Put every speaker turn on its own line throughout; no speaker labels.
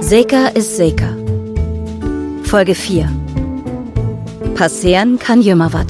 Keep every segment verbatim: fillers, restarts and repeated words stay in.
Seker ist Seker. Folge vier. Passieren kann jümmer wat.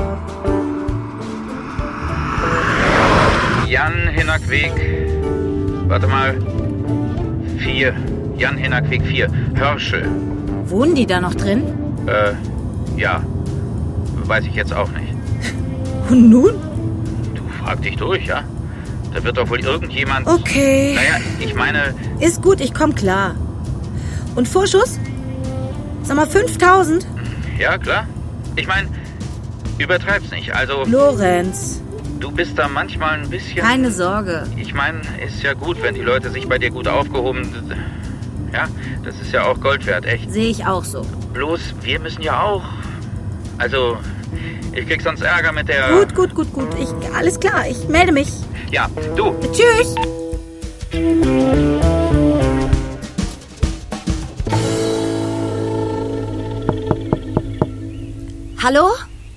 Jan Hinnerkweg. Warte mal. Vier. Jan Hinnerkweg vier. Hörschel.
Wohnen die da noch drin?
Äh, ja. Weiß ich jetzt auch nicht.
Und nun?
Du frag dich durch, ja? Da wird doch wohl irgendjemand...
Okay.
Naja, ich meine...
Ist gut, ich komm klar. Und Vorschuss? Sag mal, fünftausend?
Ja, klar. Ich meine, übertreib's nicht. Also...
Lorenz.
Du bist da manchmal ein bisschen...
Keine Sorge.
Ich meine, ist ja gut, wenn die Leute sich bei dir gut aufgehoben... Ja, das ist ja auch Gold wert, echt.
Sehe ich auch so.
Bloß, wir müssen ja auch... Also, ich krieg sonst Ärger mit der...
Gut, gut, gut, gut. Ich, alles klar, ich melde mich.
Ja, du.
Tschüss. Hallo?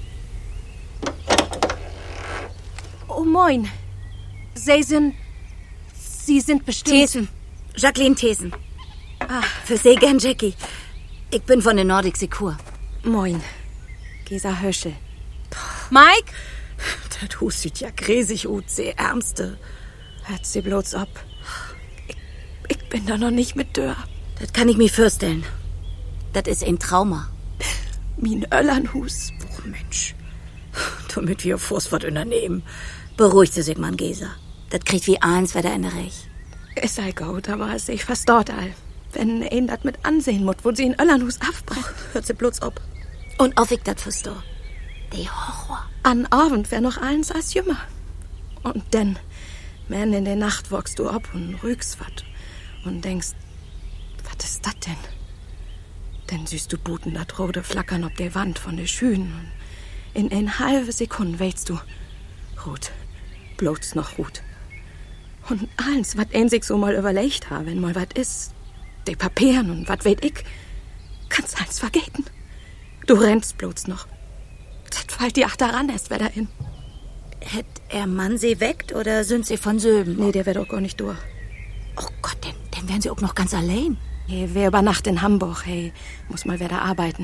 Oh, moin. Sie sind... Sie sind bestimmt...
Thesen. Jacqueline Thesen. Ah, für Sie gern, Jackie. Ich bin von der Nordic Secure.
Moin. Gesa Höschel. Mike?
Das Hus sieht ja gräsig aus, sehr ärmste.
Hört sie bloß ab. Ich, ich bin da noch nicht mit Dörr.
Das kann ich mir vorstellen. Das ist ein Trauma.
Min Öllernhus.
Oh, Mensch. Damit wir Fuß was unternehmen. Beruhigt Sie sich, Mann, Gesa. Das kriegt wie eins wieder in der Reich.
Es sei gut, aber es ich fast dort all. Wenn ihn das mit ansehen muss, wo sie in Öllernhus aufbraucht.
Hört sie bloß ab. Und auf ich das verstehe. Die Horror.
An Abend wär noch eins als jümmer. Und dann, mitten in der Nacht wachst du ab und rügst wat. Und denkst, was ist das denn? Dann siehst du Buten dat rote flackern ob der Wand von der Schünen. Und in eine halbe Sekunde weißt du, rot, bloß noch rot. Und alles, was ein sich so mal überlegt ha, wenn mal wat is, die Papieren und wat weet ich, kannst alles vergeten. Du rennst bloß noch. Das fällt dir ach daran erst wieder in.
Hätt er Mann sie weckt oder sind sie von Söben?
Nee, der wär doch gar nicht durch.
Oh Gott, dann, dann wären sie auch noch ganz allein.
Nee, wer über Nacht in Hamburg, hey, muss mal wieder arbeiten.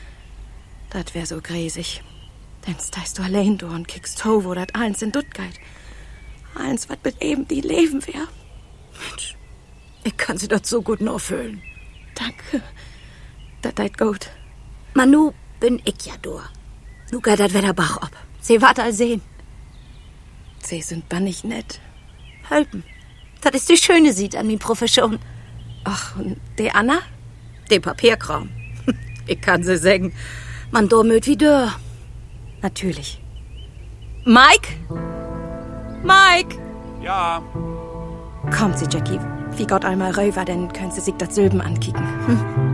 Das wär so gräsig. Dann stehst du allein da und kickst ho, wo das eins in Dutt geht. Eins, was mit eben die Leben wär.
Mensch, ich kann sie das so gut noch fühlen.
Danke. Das geht gut.
Manu bin ich ja da. Nu geht das wieder Bach ab. Sie wart all sehen.
Sie sind bannig nett.
Helpen. Das ist die schöne Sied an mi Profession.
Ach, und die Anna?
Die Papierkram. Ich kann sie sagen. Man do möt wie dör.
Natürlich. Mike? Mike!
Ja.
Kommt sie, Jackie. Wie Gott einmal rüber, dann können Sie sich das Silben ankicken. Hm.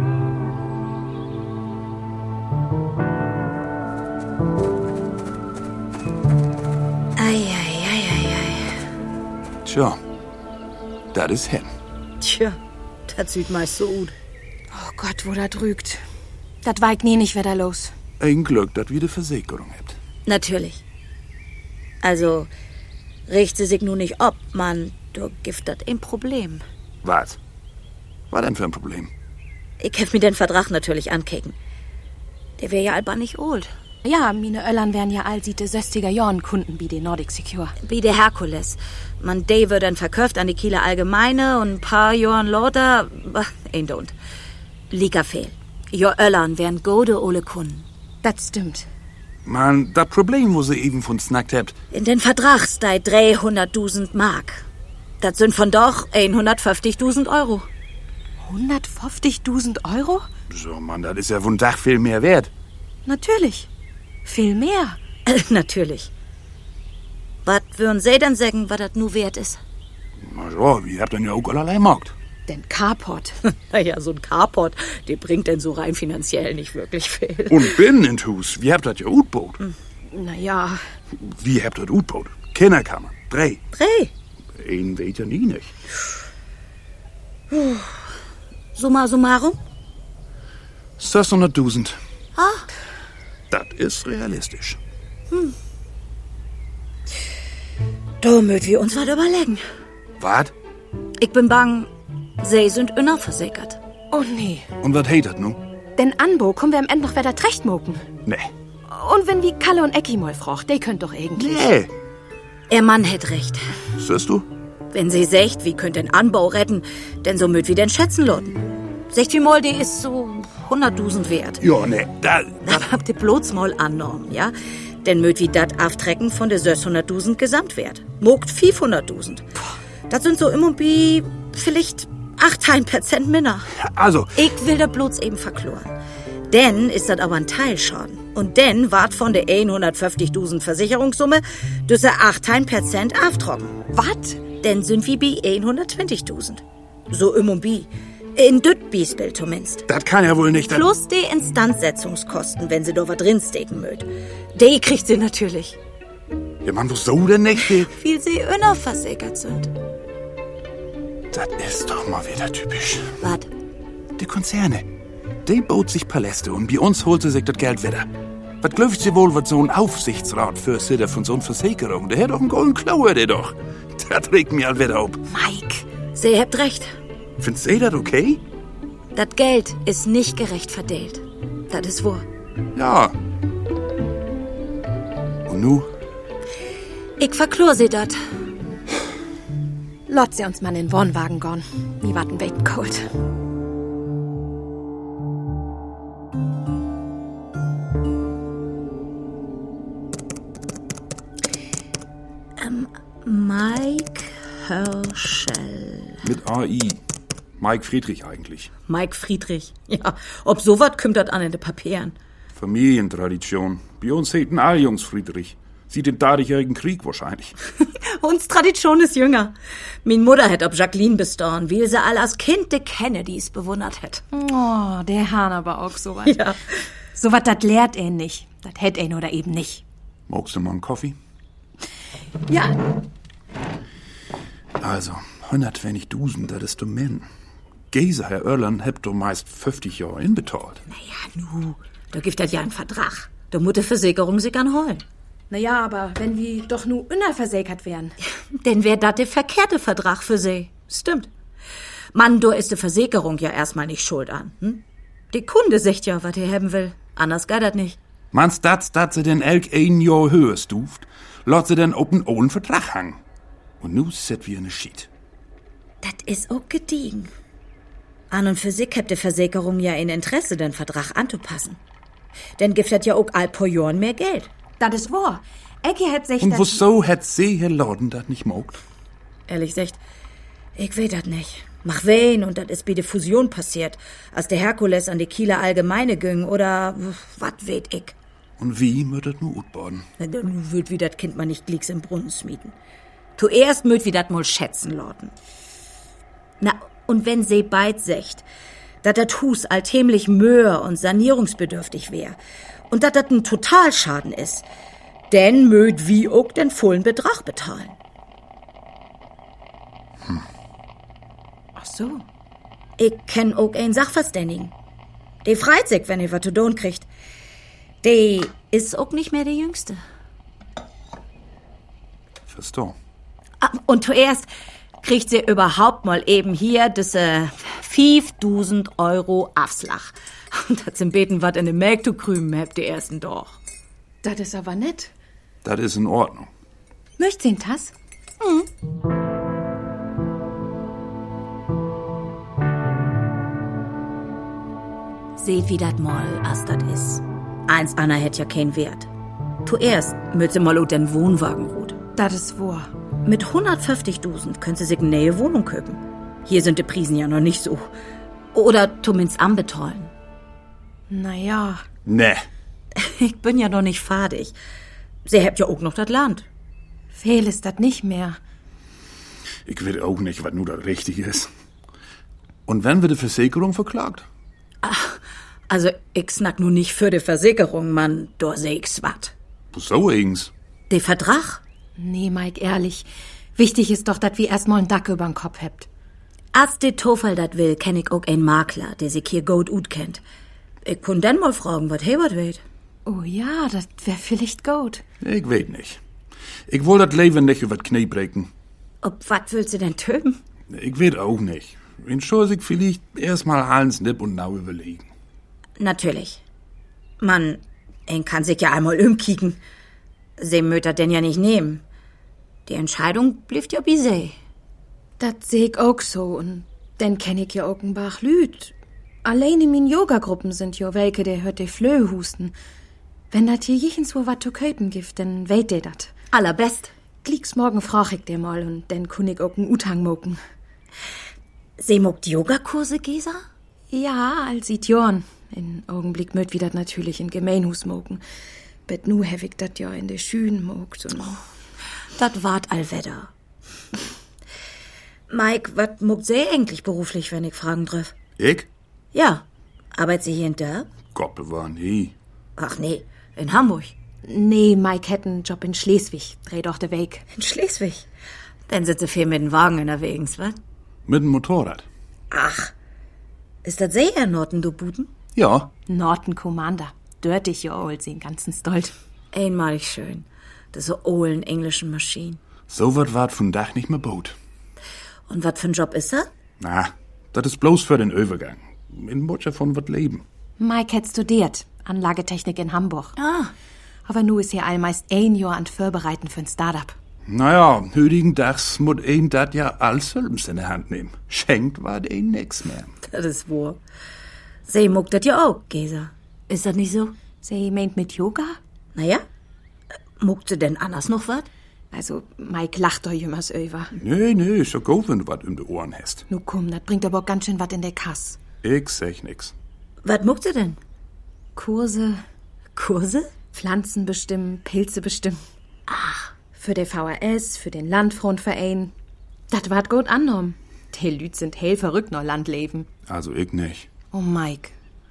Tja, das ist hin.
Tja, das sieht meist so gut.
Oh Gott, wo das rügt. Das weigt nie nicht wieder los.
Ein Glück, dass wir die Versicherung habt.
Natürlich. Also, riecht sie sich nun nicht ob, man, du gift das ein Problem.
Was? Was denn für ein Problem?
Ich hef mir den Vertrag natürlich ankicken. Der wär ja alba nicht old.
Ja, mine Öllern wären ja all siete söstiger Jorn Kunden wie die Nordic Secure.
Wie der Herkules. Man, der wird dann verkauft an die Kieler Allgemeine und ein paar Jorn lauter, ein don't. Liga fehl. Jo Öllern wären gode ole Kunden.
Das stimmt.
Man, das Problem, wo sie eben von snackt habt.
In den Vertrag steht dreihunderttausend Mark. Das sind von doch hundertfünfzigtausend Euro.
hundertfünfzigtausend Euro?
So, Mann, das ist ja von Dach viel mehr wert.
Natürlich. Viel mehr.
Äh, natürlich. Was würden Sie denn sagen, was das nu wert ist?
Na so, wir habt dann ja auch allerlei Markt.
Den Carport.
Naja, so ein Carport, der bringt denn so rein finanziell nicht wirklich viel.
Und binnen in Hus, wir habt das ja Utboot.
Hm. Naja.
Wir habt das Utboot. Kinderkammer. Drei.
Drei?
Einen weht ja nie nicht.
Summa summarum?
sechshunderttausend.
Ah.
Das ist realistisch.
Hm. Da müssen wir uns was überlegen.
Was?
Ich bin bang, Sie sind innerversickert.
Oh nee.
Und was heißt das nun?
Denn Anbo kommen wir am Ende noch wieder recht moken.
Nee.
Und wenn wie Kalle und Ecki mal frocht, die könnt doch eigentlich.
Nee.
Ihr Mann hat recht.
Siehst du?
Wenn sie secht, wie könnt den Anbau retten, denn so müd wie den schätzen loten. Secht wie mal, die ist so hunderttausend wert.
Ja, nee. Da,
Das habt ihr bloß mal angenommen, ja? Denn müd wie dat aftrecken von der sechshunderttausend Gesamtwert. Mogt fünfhunderttausend. Das sind so immer wie vielleicht achtzehn Prozent minner.
also,
Ich will da bloß eben verkloren. Denn ist das aber ein Teilschaden. Und denn wart von der hundertfünfzigtausend Versicherungssumme düsse achtzehn Prozent aftrocken.
Was?
Denn sind wir bei hundertzwanzigtausend. So immer wie. In düt Biesbild zumindest.
das kann ja wohl nicht... dat-
Plus die Instandsetzungskosten, wenn sie da was drinstecken mögt. Die kriegt sie natürlich.
Ja, Mann, wieso denn nicht? Die-
Viel sie innerversickert sind.
Das ist doch mal wieder typisch.
Was?
Die Konzerne, die baut sich Paläste und bei uns holt sie sich das Geld wieder. Was glaubt sie wohl, was so ein Aufsichtsrat für Sitter von so einer Versicherung? Der hat doch einen golden Klauer, der doch. Das regt mich all wieder auf.
Mike, sie habt recht.
Findest du das okay?
Das Geld ist nicht gerecht verteilt. Das ist wahr.
Ja. Und nu?
Ich verklor sie dat.
Lot sie uns mal in den Wohnwagen gorn. Nie warten Bacon cold.
Ähm, Mike Herschel.
Mit A I. Mike Friedrich eigentlich.
Mike Friedrich. Ja, ob so wat kümmt dat an in de Papieren.
Familientradition. Bei uns heeten alle Jungs Friedrich. Sieht den Dreißigjährigen Krieg wahrscheinlich.
Uns Tradition ist jünger. Min Mutter hätt ob Jacqueline bestorn, wie sie all als Kind de Kennedys bewundert hätt.
Oh, der Hahn aber auch so was.
Ja.
So was, das lehrt er nicht. Das hätt er oder eben nicht.
Magst du mal einen Kaffee?
Ja.
Also, hundertzwanzigtausend, das ist du Men. Gese, Herr Irland, habt du meist fünfzig Jahre inbetalt.
Naja, nu, da gibt das ja einen Vertrag. Da muss die Versicherung sich anholen.
Naja, aber wenn wir doch nur unversäkert wären.
Denn wär dat der verkehrte Vertrag für sie. Stimmt. Mann, da ist die Versicherung ja erstmal nicht schuld an. Hm? Die Kunde sagt ja, was er haben will. Anders geht das nicht.
Meinst dat, dat sie den elk ein Jahr höher stuft, lot sie den auf den ollen Vertrag hangen. Und nu sit wie eine Schied.
Das ist auch gediegen. An und für sich habt die Versicherung ja ein Interesse, den Vertrag anzupassen. Denn gibt das ja auch all paar Jahren mehr Geld.
Das ist wahr. Ecki hat sich
Und
das...
wieso hat sie, Herr Lorden, dat nicht mogt?
Ehrlich gesagt, ich weiß das nicht. Mach wen, und das ist bei der Fusion passiert, als der Herkules an die Kieler Allgemeine ging, oder wat weet ich.
Und wie möt das nu utbaden?
Na, dann würd wie das Kind man nicht glicks im Brunnen schmieden. Zuerst möt wie dat mal schätzen lorten. Na, und wenn sie beid secht, dat dat Hus alltämlich möhr und sanierungsbedürftig wär, und dat dat ein Totalschaden ist, denn möt wie auch den vollen Betrag bezahlen.
Hm.
Ach so.
Ich kenn auch einen Sachverständigen. Die freit sich, wenn ihr was zu tun kriegt. Die ist auch nicht mehr der Jüngste.
Versteh.
Ah, und zuerst kriegt sie überhaupt mal eben hier diese fünftausend Euro Afslach. Und das zum Beten wat in den Melk zu krümen habt die ersten doch.
Das ist aber nett.
Das ist in Ordnung.
Möcht sie ein Tass?
Mhm. Seht, wie dat mal, as dat is. Eins Anna hätt ja kein Wert. Zuerst mütze mal ut den Wohnwagen ruht.
Das ist wahr.
Mit hundertfünfzigtausend könnt sie sich eine neue Wohnung kaufen. Hier sind die Prisen ja noch nicht so. Oder zumindest anbetollen.
Naja.
Ne.
Ich bin ja noch nicht fadig. Sie habt ja auch noch das Land.
Fehl ist das nicht mehr.
Ich weiß auch nicht, was nu das Richtige ist. Und wenn wir die Versicherung verklagt?
Ach, also ich snack nur nicht für die Versicherung, Mann. Da seh ich's wat.
So eigens.
Der Vertrag?
Nee, Mike, ehrlich. Wichtig ist doch, dass wir erstmal einen Dack übern Kopf habt.
Als de Tofel dat will, kenn ich auch einen Makler, der sich hier gut ut kennt. Ich kun denn mal fragen, wat he wat weet.
Oh ja, das wär vielleicht gut.
Ich weiß nicht. Ich will das Leben nicht über die Knie brechen.
Ob wat willst du denn töben?
Ich weiß auch nicht. Wen soll sich vielleicht erstmal alles nipp und nau überlegen.
Natürlich. Man, ein kann sich ja einmal umkicken. Sie möter denn ja nicht nehmen. Die Entscheidung blieb ja bei sie.
Das seh ich auch so. Und dann kenn ich ja auch ein Bach Lüd. Allein in min Yoga-Gruppen sind jo welke, der hört de Flöhe husten. Wenn dat hier jichens wo wat zu köpen gibt, dann weht de dat.
Allerbest.
Glicks morgen frag ich de mal und dann kun ich auch n Uthang moken.
Sie mogt Yogakurse, Gesa?
Ja, als Idioren. In Augenblick möt wie dat natürlich in Gemeinhus moken. Bet nu hef ich dat ja in de Schühen mogt und...
Oh, dat wart allwetter. Mike, wat mogt sie eigentlich beruflich, wenn ich fragen darf?
Ich?
Ja. Arbeitet sie hier in der?
Gott bewahr, nee.
Ach nee, in Hamburg.
Nee, Mike hätt einen Job in Schleswig. Dreh doch de Weg.
In Schleswig? Dann sitzt sie viel mit dem Wagen unterwegs, was?
Mit dem Motorrad.
Ach, ist das sehr Norton, du Buten?
Ja.
Norton Commander. Dörtig, ja, old, den ganzen Stolt.
Einmalig schön. Das so ollen englischen Maschinen.
So wat wart von Dach nicht mehr Boot.
Und wat für ein Job ist er?
Na, das ist bloß für den Übergang. In Butcher von wat leben.
Mike hat studiert. Anlagetechnik in Hamburg.
Ah.
Aber nu ist hier allmeist ein Jahr an Vorbereiten für ein Startup.
Naja, heutigen Dachs muss ein dat ja alles selbst in der Hand nehmen. Schenkt war ein nix mehr.
Das ist wahr. Sie muckt das ja auch, Gesa. Ist das nicht so?
Sie meint mit Yoga?
Naja, muckt sie denn anders noch wat?
Also, Mike lacht doch jümmers über.
Nee, nee, ist ja gut, wenn du wat in de Ohren hast.
Nu komm, das bringt aber auch ganz schön wat in der Kass.
Ich sag nix.
Was muckt sie denn?
Kurse,
Kurse?
Pflanzen bestimmen, Pilze bestimmen.
Ach.
Für den V H S, für den Landfrontverein. Das wart gut angenommen. Die Lüd sind hell verrückt noch Landleben.
Also ich nicht.
Oh, Mike.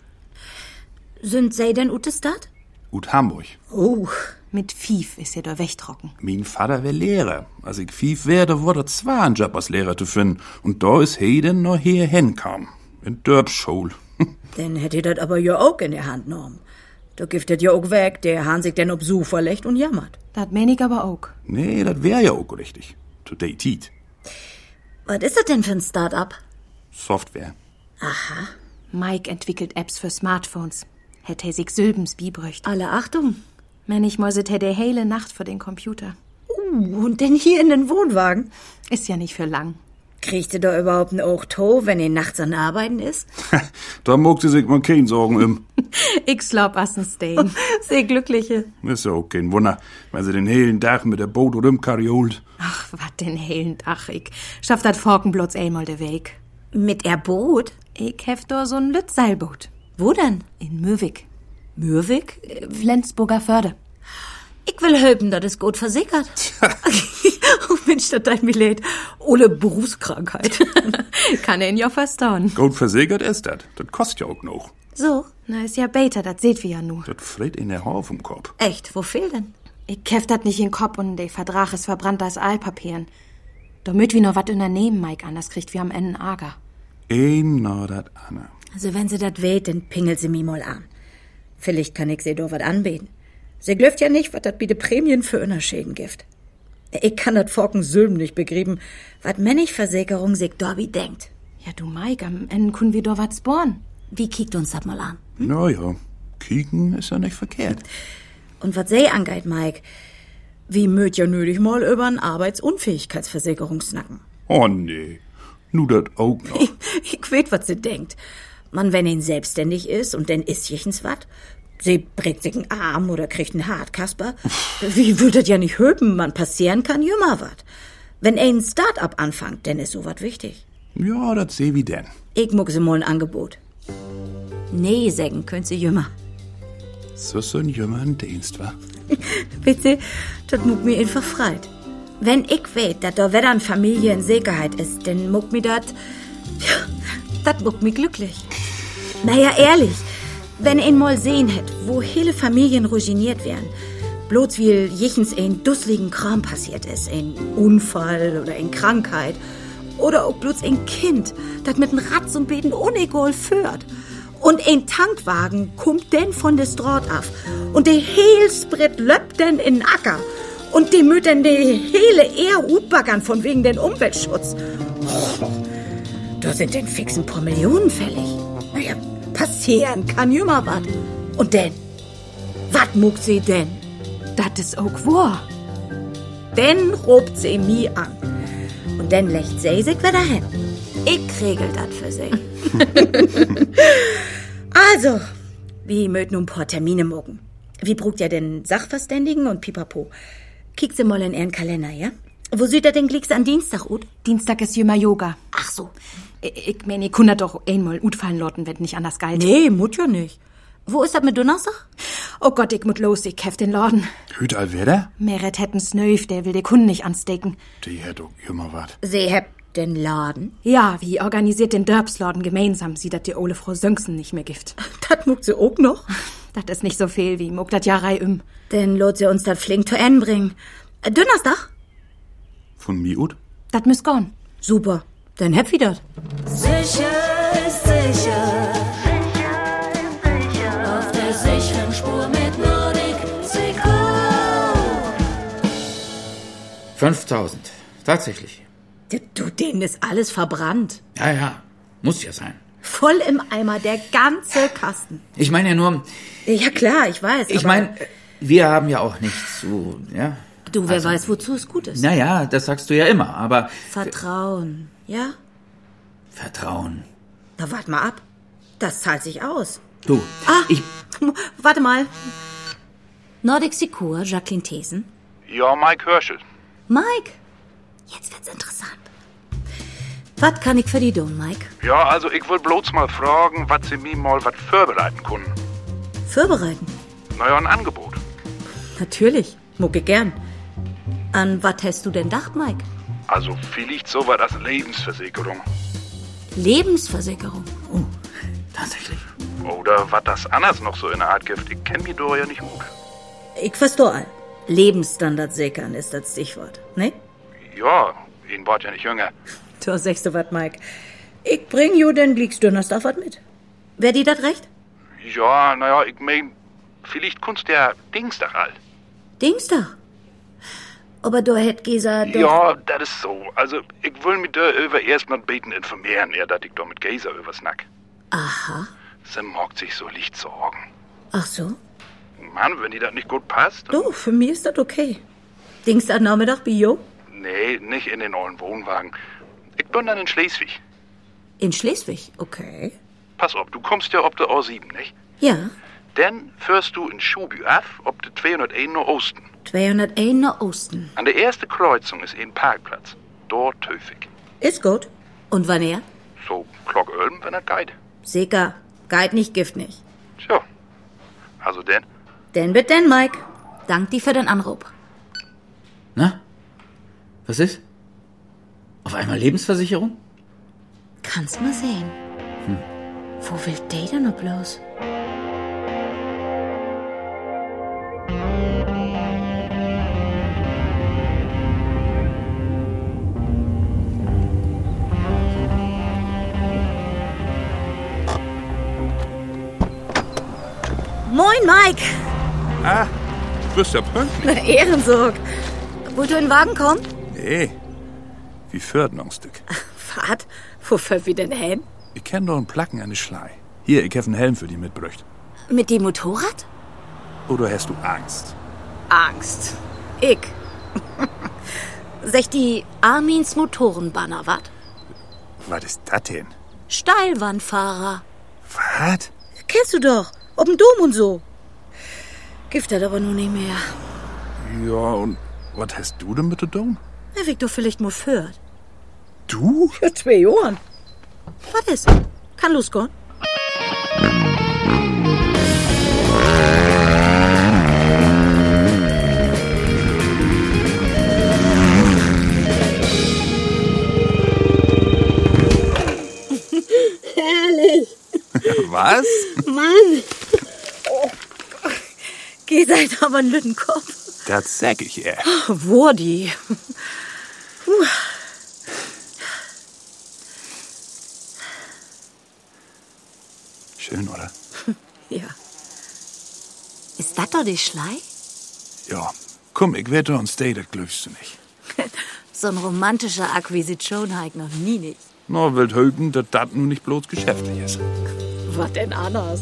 Sind sie denn ute Stadt?
Ut Hamburg.
Oh.
Mit Fief ist er da wegtrocken.
Mein Vater wär Lehrer. Als ich Fief werde, wurde zwar ein Job als Lehrer zu finden. Und da ist Heden noch hierhin kam. In Dörpschule.
Dann hätte das aber ja auch in der Hand genommen. Da gibt das ja auch weg, der Hahn sich denn ob so verlegt und jammert.
Das mein ich aber auch.
Nee, das wär ja auch richtig. Today Tiet.
Was ist das denn für ein Start-up?
Software.
Aha.
Mike entwickelt Apps für Smartphones. Hätte er sich Sylbens biebrücht.
Alle Achtung.
Wenn ich mal hätte der hele Nacht vor den Computer.
Uh, und denn hier in den Wohnwagen?
Ist ja nicht für lang.
Kriegt ihr da überhaupt ein Auto, wenn ihr nachts an Arbeiten ist?
Da mogt sie sich mal keinen Sorgen um.
Ich glaub, assen stehen. Sehr glückliche.
Ist ja auch kein Wunder, wenn sie den hellen Tag mit der Boot rumkarjolt.
Ach, wat den hellen Tag, ich schaff dat Forkenblotz einmal de Weg.
Mit er Boot?
Ich hef da so ein Lützseilboot.
Wo denn?
In Mürwik.
Mürwik?
Flensburger Förde.
Ich will helfen, das ist gut versickert. Oh Mensch, das dein mir leid. Ohne Berufskrankheit.
Kann ihn ja verstauen.
Gut versickert ist das. Das kostet ja auch noch.
So?
Na, ist ja beter, das seht wir ja nu.
Das fritt in der Haar vom Kopf.
Echt? Wo fehlt denn?
Ich hef dat nicht in Kopf und der Vertrag ist verbrannt als Aalpapieren. Damit wir noch wat unternehmen, Mike, anders kriegt wir am Ende Ärger.
Ein na dat Anna.
Also wenn sie dat weht, dann pingelt sie mi mal an. Vielleicht kann ich sie doch wat anbeten. Sie glöft ja nicht, wat dat bitte Prämien für Unterschäden gibt. Ich kann dat Forken Sülben nicht begrieben, wat Männigversicherung sich Dorbi denkt.
Ja, du Mike, am Ende können wir doch wat sporen.
Wie kiekt uns dat mal an?
Hm? Na ja, kieken ist ja nicht verkehrt.
Und wat sie angeht, Mike, wie möt ja nötig mal über ein Arbeitsunfähigkeitsversicherung snacken.
Oh nee, nu dat auch noch.
Ich, ich weet, wat sie denkt. Man, wenn ihn selbstständig ist und denn ist jichens wat, sie prägt sich einen Arm oder kriegt einen Hartkasper, wie würdet ja nicht höpen, man passieren kann jümmer wat. Wenn ein Start-up anfangt, denn ist so wat wichtig.
Ja, dat seh wie denn.
Ich muck sie mal ein Angebot. Nee, sägen könnt sie jümmer.
So so ein jümmeren Dienst, wa?
Bitte, das muck mir einfach freit. Wenn ich weet, dass da wieder eine Familie in Sicherheit ist, dann muck mir dat, ja, dat muck mir glücklich. Naja, ehrlich, wenn ein mal sehen hätt, wo hele Familien ruiniert werden, bloß weil jichens ein dusseligen Kram passiert ist, ein Unfall oder ein Krankheit, oder auch bloß ein Kind, das mit einem Ratz und Beten unegol führt. Und ein Tankwagen kommt denn von der Straat af. Und der Heelsprit löppt denn in den Acker. Und die müt denn die hele Ehr utbaggern von wegen den Umweltschutz. Oh, Da sind denn fix ein paar Millionen fällig. Naja, passieren kann jümmer wat. Und denn? Wat muckt sie denn?
Das ist auch wahr.
Denn robt sie mi an. Und dann lächt sie sich wieder hin. Ich regel dat für sie. Also, wie mögt nun ein paar Termine morgen? Wie brugt ja den Sachverständigen und Pipapo? Kiekt sie mal in ihren Kalender, ja? Wo sieht er denn glicks an Dienstag ut?
Dienstag ist jümmer Yoga.
Ach so.
Ich, ich meine, ich kann das doch einmal utfallen loten, wenn nicht anders geht.
Nee, mut ja nicht. Wo ist das mit Donnerstag?
Oh Gott, ich muss los, ich heft den Laden.
Hüt all wieder?
Meret hätten Snöf, der will die Kunden nicht anstecken.
Die hätt auch immer wat.
Sie habt den Laden?
Ja, wie organisiert den Dörpsladen gemeinsam, sieht dat die ole Frau Sönksen nicht mehr gift.
Das muckt sie auch noch?
Das ist nicht so viel, wie muckt dat Jahrei um.
Denn lot sie uns dat flink zu Ende bringen. Äh, Donnerstag?
Von mi ut?
Dat müsst gorn.
Super, dann habt ihr das.
Sicher ist sicher. Auf der sicheren Spur mit Nordic Secure.
fünftausend. Tatsächlich.
Du, denen ist alles verbrannt.
Ja, ja. Muss ja sein.
Voll im Eimer, der ganze Kasten.
Ich meine ja nur,
Ja klar, ich weiß.
ich
aber
meine, wir haben ja auch nichts zu, ja.
Du, wer
also-
weiß, wozu es gut ist.
Naja, das sagst du ja immer, aber
Vertrauen, ja?
Vertrauen.
Na, warte mal ab. Das zahlt sich aus.
Du,
Ah,
ich,
warte mal. Nordic Secure, Jacqueline Thesen.
Ja, Mike Herschel.
Mike, jetzt wird's interessant. Was kann ich für die tun, Mike?
Ja, also ich will bloß mal fragen, was Sie mir mal was vorbereiten können.
Vorbereiten?
Naja, ein Angebot.
Natürlich, mucke gern. An was hast du denn gedacht, Mike?
Also vielleicht so was als Lebensversicherung.
Lebensversicherung. Oh,
tatsächlich.
Oder was das anders noch so in der Art gibt. Ich kenn mich doch ja nicht gut.
ich verstehe all. Lebensstandard sichern ist das Stichwort, ne?
Ja, ihn wart ja nicht jünger.
Da sagst du was, Mike. Ich bring ju den Glicks Donnerstag was mit. Wer die dat recht?
Ja, naja, ich mein, vielleicht kunst der Dingstag all.
Dingstag. Aber du hätt Gesa doch...
Ja, das ist so. Also, ich will mich da über erst mal beten informieren, eher, dass ich da mit Geiser über snack.
Aha.
Sie mag sich so licht sorgen.
Ach so.
Mann, wenn die das nicht gut passt. dann-
Du, für mich ist das okay. Dingstag Nachmittag Bio?
Nee, nicht in den neuen Wohnwagen. Ich bin dann in Schleswig.
In Schleswig, okay.
Pass auf, du kommst ja ob der A sieben, nicht?
Ja,
Dann fährst du in Schuby ab, ob der zweihunderteins nach Osten.
zweihunderteins nach Osten.
An der ersten Kreuzung ist ein Parkplatz. Dort töfig.
Ist gut. Und wann er?
So, Glock Ölm, wenn er geht.
Sicher. Guide nicht, Gift nicht.
Tja. Also denn?
Denn wird denn, Mike. Dank dir für den Anruf.
Na? Was ist? Auf einmal Lebensversicherung?
Kannst mal sehen. Hm. Wo will der denn noch bloß? Moin, Mike.
Ah, du bist ja pünktlich.
Na, Ehrensorg. Wollt du in den Wagen kommen?
Nee. Wie Förderungsstück.
Fahrt? Wofür wir denn hin?
Ich kenn doch einen Placken an die Schlei. Hier, ich hab einen Helm für die mitbrücht.
Mit dem Motorrad?
Oder hast du Angst?
Angst. Ich. Sech die Armins Motorenbanner, wat?
Was ist das denn?
Steilwandfahrer.
Was?
Kennst du doch. Ob dem Dom und so. Gift hat aber nur nicht mehr.
Ja, und was hast du denn mit der Dom?
Na, Victor vielleicht mal führt.
Du?
Für zwei Jahren. Was ist? Kann losgehen? Herrlich.
Was?
Mann. Oh. Geh seid aber ein Lüttenkopf.
Das sag ich ihr.
Wo die? Puh.
Schön, oder?
Ja. Ist das doch die Schlei?
Ja. Komm, ich wette uns stay, das glückst du nicht.
So ein romantischer Akquisition habe ich noch nie nicht.
Na, will höpen, dass das nun nicht bloß geschäftlich ist.
Was denn anders?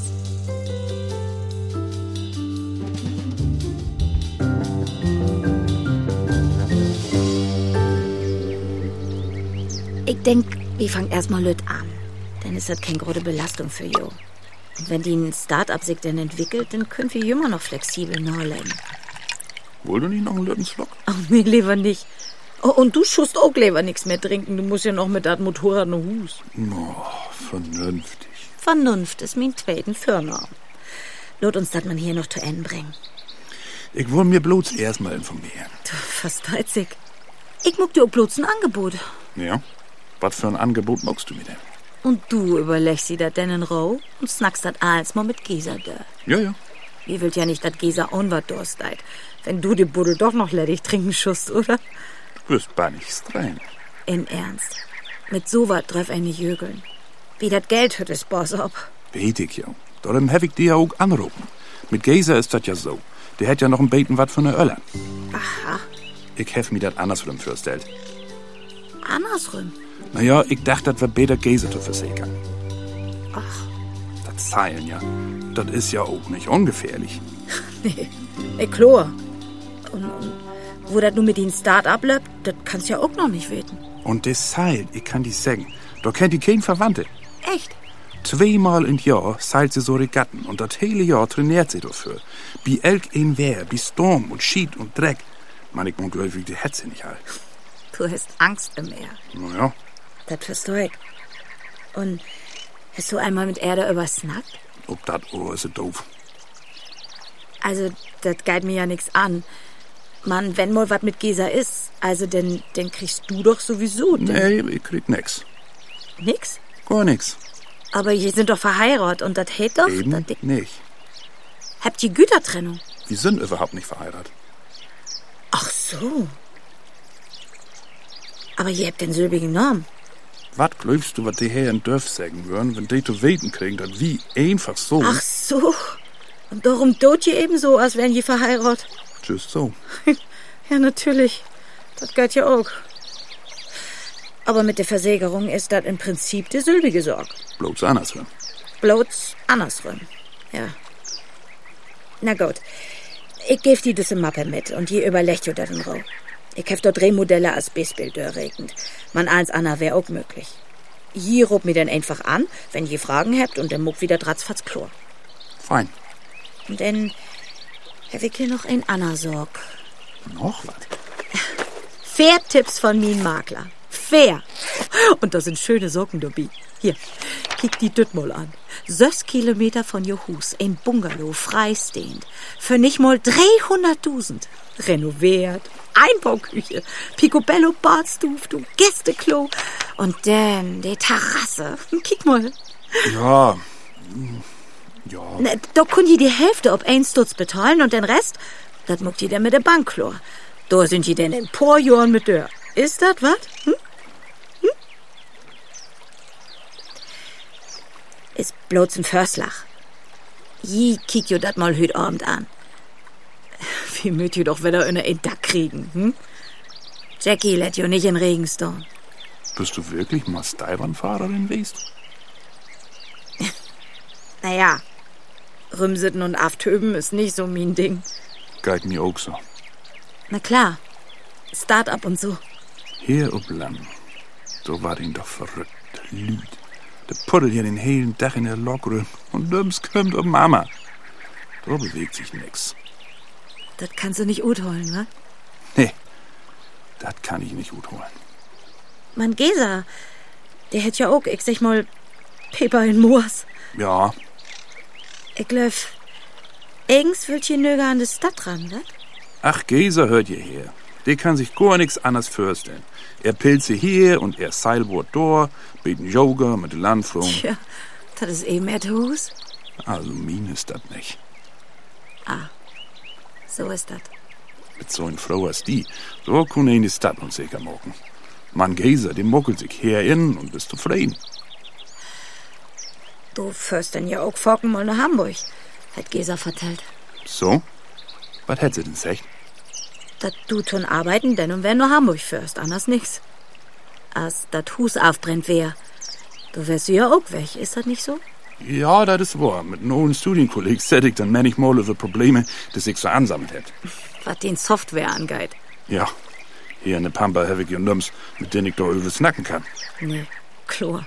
Ich denk, wir fangen erstmal Lüt an. Dann ist das keine große Belastung für Jo. Und wenn die ein Start-up sich dann entwickelt, dann können wir immer noch flexibel nachlegen.
Wollt du nicht noch einen Lötensflock?
Ach, mir lieber nicht. Oh, und du schust auch lieber nichts mehr trinken. Du musst ja noch mit dem Motorrad nach Hus.
Oh, vernünftig.
Vernunft ist mein zweiten Firma. Lot uns, dass man hier noch zu Ende bringen.
Ich will mir bloß erstmal informieren.
Du, fast dreißig. Ich muck dir auch bloß ein Angebot.
Ja? Was für ein Angebot magst du mir denn?
Und du überlegst sie dat denn in Roh und snackst dat als mal mit Gesa da.
Ja, ja.
Ihr wollt ja nicht, dat Gesa on wat dursteit. Wenn du die Buddel doch noch ledig trinken schust, oder?
Du bist bei nicht streng.
In Ernst. Mit so wat treff ein nicht jögeln. Wie dat Geld hört es Boss ab.
Weet ich ja. Darum hab ich dir ja auch anrufen. Mit Gesa ist das ja so. Der hat ja noch ein Beten wat von der Öller.
Aha.
Ich hef mir dat andersrum vorstellt.
Andersrum?
Naja, ich dachte, das wär besser Gesa zu versichern.
Ach.
Das Zeilen ja. Das ist ja auch nicht ungefährlich.
Nee, nee, klar. Und, und wo das nun mit den Start-up läuft, das kannst ja auch noch nicht weten.
Und das Seil, ich kann dir sagen, da kennt die kein Verwandte.
Echt?
Zweimal im Jahr seilt sie so Regatten und das hele Jahr trainiert sie dafür. Wie elk ein Wehr, wie Sturm und Schied und Dreck. Man, ich muss gläubig die Hetze nicht halt.
Du hast Angst im Meer.
Naja.
Das versteh ich. Und hast du einmal mit Erde übersnackt?
Ob das oder ist es doof.
Also, das geht mir ja nix an. Mann, wenn mal was mit Gesa ist, also denn, denn kriegst du doch sowieso.
Nee, ich krieg nix.
Nix?
Gar nix.
Aber ihr sind doch verheiratet und das hält doch.
Eben
dat,
nicht.
Habt ihr Gütertrennung?
Wir sind überhaupt nicht verheiratet.
Ach so. Aber ihr habt den selbigen Namen.
Was glaubst du, was die hier in Dörf sagen würden, wenn die zu weten kriegen, dass wie einfach so...
Ach so. Und darum tut ihr eben so, als wären ihr verheiratet.
Tschüss so.
Ja, natürlich. Das geht ja auch. Aber mit der Versägerung ist das im Prinzip die selbe Sorge.
Bloß andersrum.
Bloß andersrum. Ja. Na gut. Ich gebe dir diese Mappe mit und ihr überlegt ihr das in Ruhe. Ich hab dort Drehmodelle als Beispiel durchregend. Man eins Anna wäre auch möglich. Hier ruft mir dann einfach an, wenn ihr Fragen habt und dann muck wieder dratzfatz Chlor.
Fein.
Und dann hab ich hier noch ein Anna Sorg.
Noch was?
Fair-Tipps von min Makler. Fair. Und da sind schöne Socken dabei. Hier, kick die Düt mal an. Sechs Kilometer von Johus, ein Bungalow, freistehend. Für nicht mal dreihunderttausend. Renoviert, Einbauküche, Picobello Badstuf, du Gästeklo. Und dann die Terrasse. Kick mal.
Ja. Ja.
Na, da könnt ihr die Hälfte ob ein Stutz bezahlen und den Rest, das muckt ihr dann mit der Banklor. Da sind ihr denn in paar Jahren mit der. Ist das was? Hm? Hm? Ist bloß ein Förslach. Je kick ihr das mal heute Abend an. Wie mögt ihr doch wieder eine Dach kriegen, hm? Jackie lädt ihr nicht in Regen stehen.
Bist du wirklich mal Steilbahnfahrerin gewesen?
Naja, Rümsitten und Aftöben ist nicht so mein Ding.
Geht mir auch so.
Na klar, Start-up und so.
Hier ob Lamm, so war den doch verrückt, Lüd. Der puddelt hier den hellen Dach in der Lokre und Lüms kommt um Mama. Da bewegt sich nix.
Das kannst du nicht utholen, wa?
Nee, das kann ich nicht utholen.
Mein Gesa, der hätt ja auch, ich sag mal, Peper in Moors.
Ja.
Ich glaub, eigens will je nöger an die Stadt ran, wa?
Ach, Gesa hört ihr her. Der kann sich gar nichts anderes vorstellen. Er pilze hier und er Seilboot dort, beten Yoga mit der Landfrau.
Tja, das ist eben mehr Hus.
Also min ist das nicht.
Ah, so ist das.
Mit so einer Frau als die, so kann er in die Stadt und sicher machen. Man Gesa, der muckelt sich her in und bist zufrieden.
Du fährst dann ja auch Forken mal nach Hamburg, hat Gesa vertellt.
So? Was hätt sie denn gesagt?
Dass du tun arbeiten, denn und wenn du Hamburg fährst, anders nix. als das Hus aufbrennt wär. Du wärst ja auch weg, ist das nicht so?
Ja, das ist wahr. Mit einem neuen Studienkollegen seh ich dann manchmal über Probleme, die sich so ansammelt hat.
Was den Software angeht.
Ja, hier in der Pampa habe ich ja Nums, mit denen ich da über snacken kann.
Nee, klar.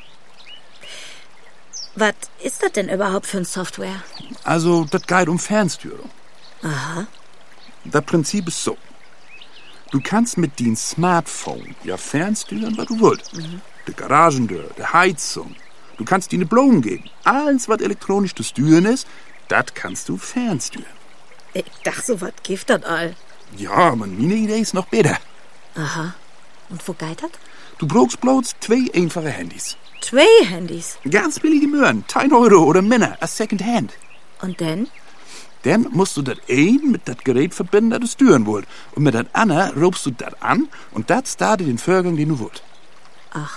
Was ist das denn überhaupt für eine Software?
Also, das geht um Fernsteuerung.
Aha.
Das Prinzip ist so. Du kannst mit deinem Smartphone ja fernsteuern, was du willst. Mhm. Die Garagentür, die Heizung. Du kannst dir eine Blumen geben. Alles, was elektronisch zu steuern ist, das kannst du fernsteuern.
Ich dachte, so was gibt das all.
Ja, aber meine Idee ist noch besser.
Aha. Und wo geht das?
Du brauchst bloß zwei einfache Handys.
Zwei Handys?
Ganz billige Möhren, zehn Euro oder mehr, als Secondhand.
Und dann?
Dann musst du das ein mit das Gerät verbinden, das du steuern wollt. Und mit das andere rufst du das an und das startet den Vorgang, den du wollt.
Ach.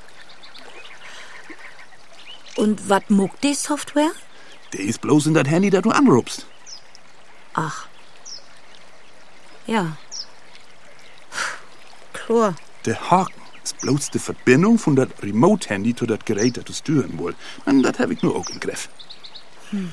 Und was muckt die Software?
Die ist bloß in das Handy, das du anrufst.
Ach. Ja. Klar.
Der Haken ist bloß die Verbindung von das Remote-Handy zu das Gerät, das du steuern wollt. Und das habe ich nur auch im Griff.
Hm.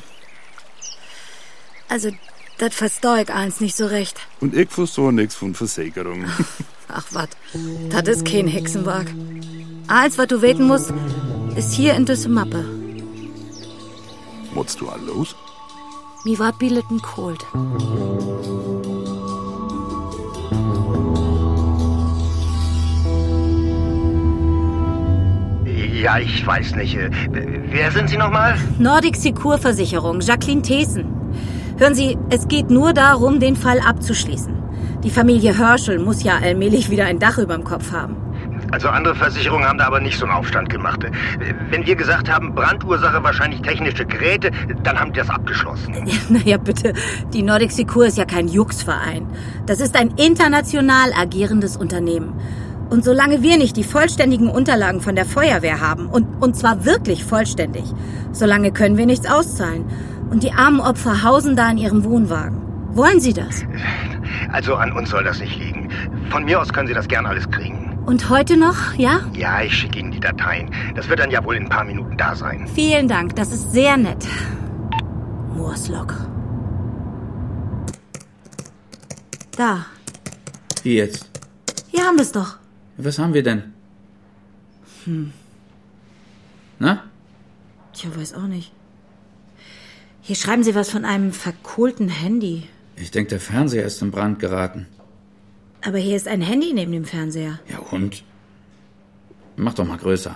Also, das verstehe ich eins nicht so recht.
Und ich verstehe nichts von Versicherungen.
Ach, was? Das ist kein Hexenwerk. Alles, was du weten musst, ist hier in dieser Mappe.
Musst du all los?
Mir wart Billeten kalt.
Ja, ich weiß nicht. Wer sind Sie nochmal?
Nordic Secure Versicherung, Jacqueline Thesen. Hören Sie, es geht nur darum, den Fall abzuschließen. Die Familie Herschel muss ja allmählich wieder ein Dach über dem Kopf haben.
Also andere Versicherungen haben da aber nicht so einen Aufstand gemacht. Wenn wir gesagt haben, Brandursache wahrscheinlich technische Geräte, dann haben die das abgeschlossen.
Naja, bitte, die Nordic Secure ist ja kein Juxverein. Das ist ein international agierendes Unternehmen. Und solange wir nicht die vollständigen Unterlagen von der Feuerwehr haben, und, und zwar wirklich vollständig, solange können wir nichts auszahlen. Und die armen Opfer hausen da in ihrem Wohnwagen. Wollen Sie das?
Also an uns soll das nicht liegen. Von mir aus können Sie das gern alles kriegen.
Und heute noch, ja?
Ja, ich schicke Ihnen die Dateien. Das wird dann ja wohl in ein paar Minuten da sein.
Vielen Dank, das ist sehr nett. Mooreslog. Da.
Wie jetzt?
Hier haben wir es doch.
Was haben wir denn?
Hm.
Na?
Tja, weiß auch nicht. Hier schreiben Sie was von einem verkohlten Handy.
Ich denke, der Fernseher ist in Brand geraten.
Aber hier ist ein Handy neben dem Fernseher.
Ja, und? Mach doch mal größer.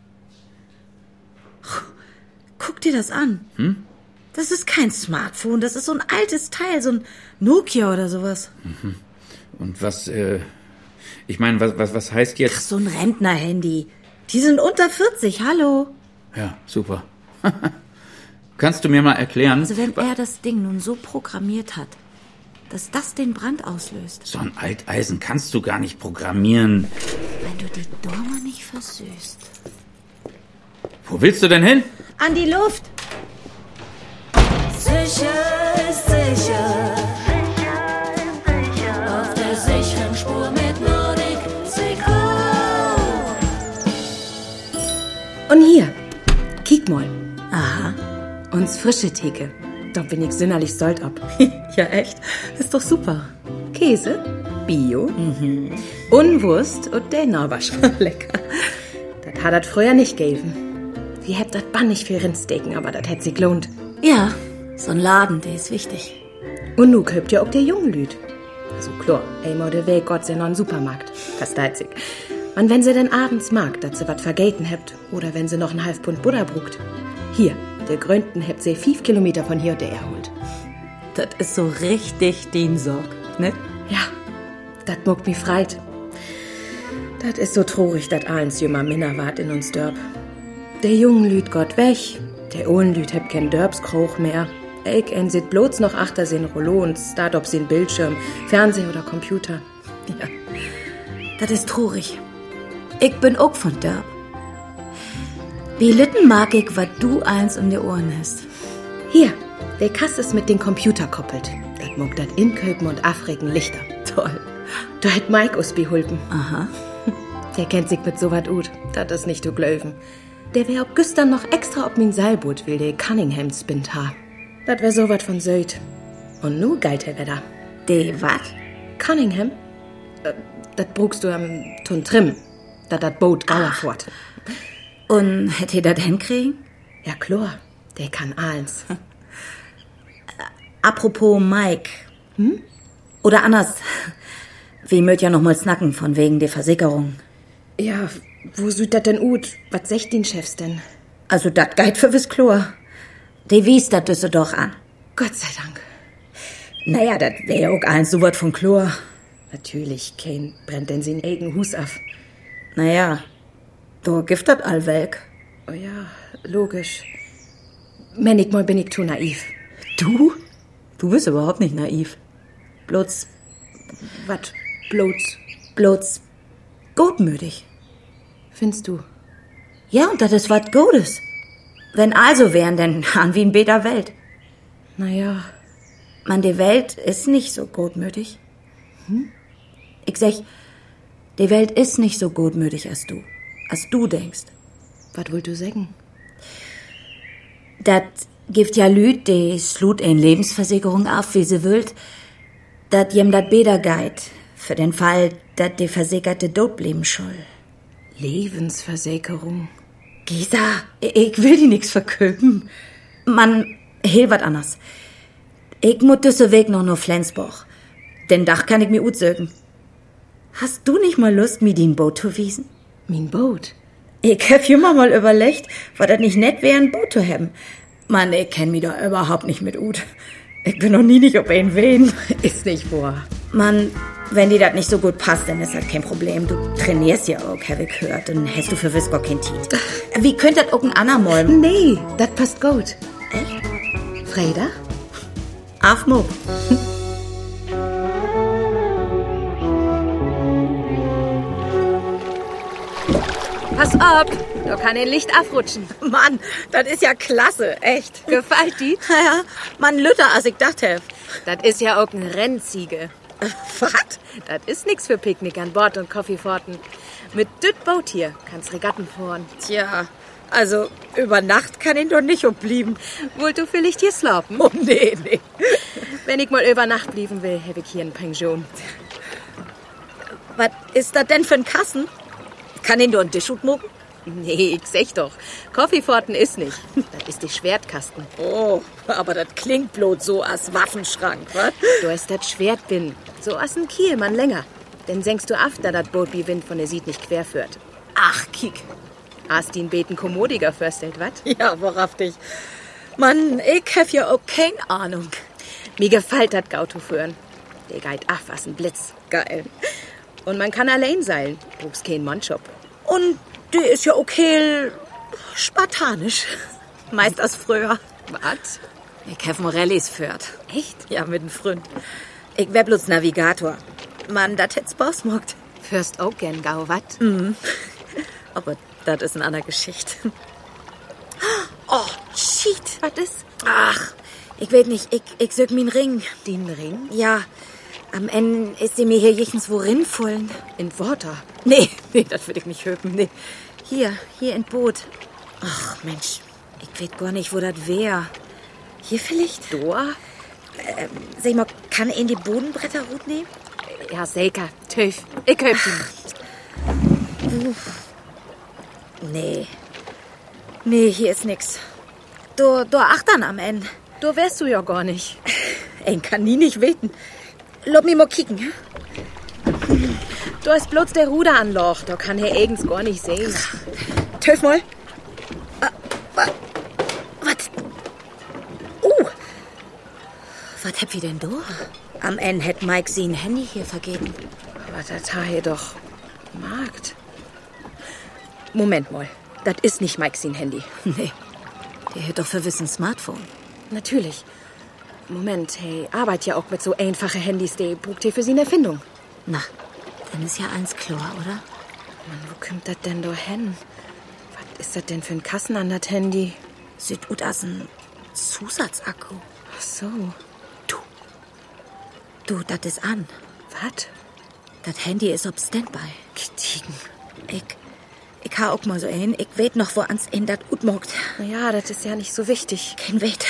Guck dir das an.
Hm?
Das ist kein Smartphone, das ist so ein altes Teil, so ein Nokia oder sowas.
Mhm. Und was, äh... Ich meine, was, was, was heißt jetzt...
Ach, so ein Rentner-Handy. Die sind unter vierzig, hallo.
Ja, super. Kannst du mir mal erklären...
Also wenn er das Ding nun so programmiert hat, dass das den Brand auslöst.
So ein Alteisen kannst du gar nicht programmieren.
Wenn du die Dorme nicht versüßt.
Wo willst du denn hin?
An die Luft.
Sicher ist sicher. Auf der sicheren Spur mit Nordic Secure.
Und hier, kick mal.
Aha.
Uns frische Theke. Da bin ich sinnerlich stolz ab.
Ja, echt? Ist doch super.
Käse, Bio, mhm. und Wurst und den aber schon lecker. Das hat das früher nicht gegeben. Wir hätten das bannig für Rindsteken, aber das hätte sich gelohnt.
Ja, so ein Laden, der ist wichtig.
Und nu köpt ja auch der junge Lüd. Also klar, einmal der Weg Gott sei noch ein Supermarkt. Das teilt sich. Und wenn sie denn abends mag, dass sie was vergeten habt, oder wenn sie noch einen halb Pfund Butter brugt. Hier, der Grönten habt sie fünf Kilometer von hier und der erholt.
Das ist so richtig den Sorg, ne?
Ja, das muckt mich freit. Das ist so traurig, dass eins jünger Männer wart in uns Dörp. Der jungen Lüd Gott weg, der ohlen Lüd habt kein Dörpskroch mehr. Ich en sit bloß noch achter sin Rollo und start ob sin Bildschirm, Fernseher oder Computer.
Ja, das ist traurig. Ich bin auch von Dörp. Wie litten mag ich, was du eins um die Ohren hast.
Hier, der Kass ist mit den Computer koppelt. Das muckt dat Inköpen und Afriken Lichter.
Toll.
Da hätt Mike us behulpen.
Aha.
Der kennt sich mit so wat ut. Das ist nicht zu glöwen. Der wär auch gestern noch extra ob min Seilboot will, der Cunningham spinnt ha. Das wär so wat von Söd. Und nu geit er wieder.
De wat?
Cunningham? Äh, das brugst du am Tun Trim. Dat dat Boot gauer fort.
Und hätt ihr das hinkriegen?
Ja, klar. Der kann alles.
Apropos Mike. Hm? Oder anders. Wie möcht ja noch mal snacken von wegen der Versicherung?
Ja, wo süd dat denn ut? Was secht den Chefs denn?
Also dat geit für wis Chlor. De wies dat düsse doch an.
Gott sei Dank.
Naja, dat wär ja auch eins so wat von Chlor.
Natürlich, kein brennt denn sin eigen Hus af.
Naja, do gift dat all welk.
Oh ja, logisch. Manchmal bin ich zu naiv.
Du? Du bist überhaupt nicht naiv. Bloß,
Wat? Bloß.
bloß gutmütig.
Findest du?
Ja, und das ist wat Gutes. Wenn also wären, denn an wie in beder Welt.
Naja.
Man, die Welt ist nicht so gutmütig. Hm? Ich sag, die Welt ist nicht so gutmütig als du. Als du denkst.
Was wollt du sagen?
Dat gibt ja Lüd, die slut in Lebensversicherung auf, wie sie willt, dat jem dat beder geit, für den Fall, dat die Versicherte tot blieben soll.
Lebensversicherung?
Gisa, ich will die nix verköpen. Man, heel wat anders. Ich muss düsse Weg noch nur Flensburg. Den Dach kann ich mir ut sögen. Hast du nicht mal Lust, mir den Boot zu wiesen?
Mein Boot?
Ich hab immer mal überlegt, war das nicht nett wäre, ein Boot zu haben. Mann, ich kenn mich da überhaupt nicht mit ut. Ich bin noch nie nicht ob ein wen.
Ist nicht wahr.
Mann, wenn dir das nicht so gut passt, dann ist das kein Problem. Du trainierst ja auch, hab ich gehört. Dann hast du für Wiskor kein Tiet. Wie könnte das auch ein anderer mal?
Nee, das passt gut.
Echt?
Freitag?
Afmo.
Pass ab, da kann ein Licht abrutschen.
Mann, das ist ja klasse, echt.
Gefällt die?
Ja, man lütter, als ich dachte.
Das ist ja auch ein Rennziege.
Was?
Das ist nix für Picknick an Bord und Kaffeefahrten. Mit düt Boot hier kannst Regatten fahren.
Tja, also über Nacht kann ich doch nicht umblieben.
Wollt du vielleicht hier slapen?
Oh, nee, nee.
Wenn ich mal über Nacht blieben will, hab ich hier ein Pension.
Was ist das denn für ein Kassen? Kann ich doch einen Tisch mucken?
Nee, ich sag doch. Kaffeefahrten ist nicht. Das ist die Schwertkasten.
Oh, aber das klingt bloß so als Waffenschrank, was?
Du hast das Schwert bin. So als ein Kielmann länger. Denn senkst du af, da das Boot wie Wind von der Sied nicht quer führt.
Ach, kick.
Hast ihn beten kommodiger förstelt, wat?
Ja, wahrhaftig. Mann, ich hab ja auch keine Ahnung.
Mir gefällt das Gauto führen. Der geht af, was ein Blitz.
Geil.
Und man kann allein seilen. Brauchst keinen Mannschop.
Und die ist ja okay spartanisch. Meist als früher.
Was?
Ich hab Morellis führt.
Echt?
Ja, mit dem Freund. Ich wär bloß Navigator. Mann, das hätt's Spaß gemacht.
Fürst auch gern gau, wat?
Mhm. Aber das ist eine andere Geschichte. Oh, shit.
Was ist?
Ach, ich weiß nicht, ich, ich sög min Ring.
Den Ring?
Ja, am Ende ist sie mir hier jichens worin fullen.
In Water?
Nee, nee, das würde ich nicht höpen, nee. Hier, hier in Boot. Ach, Mensch, ich weiß gar nicht, wo das wär. Hier vielleicht?
Da?
Ähm, sag mal, kann er in die Bodenbretter gut nehmen?
Ja, sicher. Töf. Ich höp ihn.
Nee. Nee, hier ist nix. Du, du achtern am Ende.
Du wärst du ja gar nicht.
Ein kann nie nicht weten. Lass mich mal kicken, ja?
Du hast bloß der Ruder anloch. Da kann Herr Egens gar nicht sehen.
Töf mal. Ah, wa, was? Oh. Was habt ihr denn da? Am Ende hätt Mike sein Handy hier vergeben.
Aber das hat er doch Markt. Moment mal. Das ist nicht Mike sein Handy.
Nee. Der hat doch für Wissen Smartphone.
Natürlich. Moment, hey, arbeitet ja auch mit so einfachen Handys, die braucht ihr für sie eine Erfindung.
Na, dann ist ja eins klar, oder?
Mann, wo kommt das denn da hin? Was ist das denn für ein Kassen an das Handy?
Sieht gut aus ein Zusatzakku.
Ach so.
Du. Du, das ist an.
Was?
Das Handy ist auf Standby.
Gediegen.
Ich, ich ha auch mal so ein. Ich weet noch, wo ans in dat gut mogt.
Na ja, das ist ja nicht so wichtig.
Kein weet.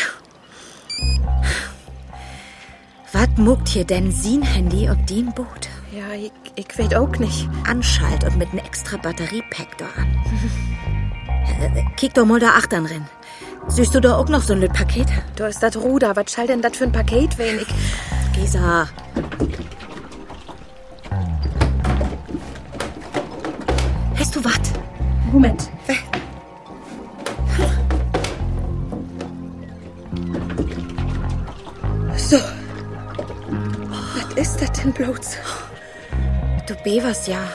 Wat mogt hier denn sin Handy ob den Boot?
Ja, ich, ich weet auch nicht.
Anschalt und mit ne extra Batteriepack da an. äh, kick doch mal da achtern rein. Siehst du da auch noch so ein Paket?
Da ist das Ruder. Was schall denn das für ein Paket, wenn ich...
Gesa. Hast du was?
Moment. So. Was ist das denn bloß?
Du beverst ja.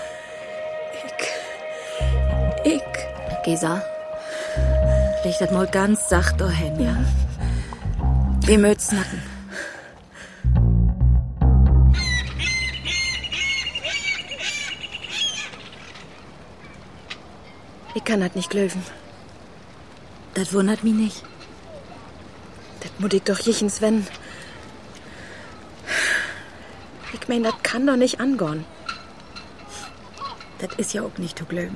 Ich... Ich...
Gesa. Leg das mal ganz sacht dahin, ja? Wir möcht's snacken.
Ich kann das nicht glauben.
Das wundert mich nicht.
Das muss ich doch jichens wenn. Ich mein, das kann doch nicht angehen.
Das ist ja auch nicht zu glauben.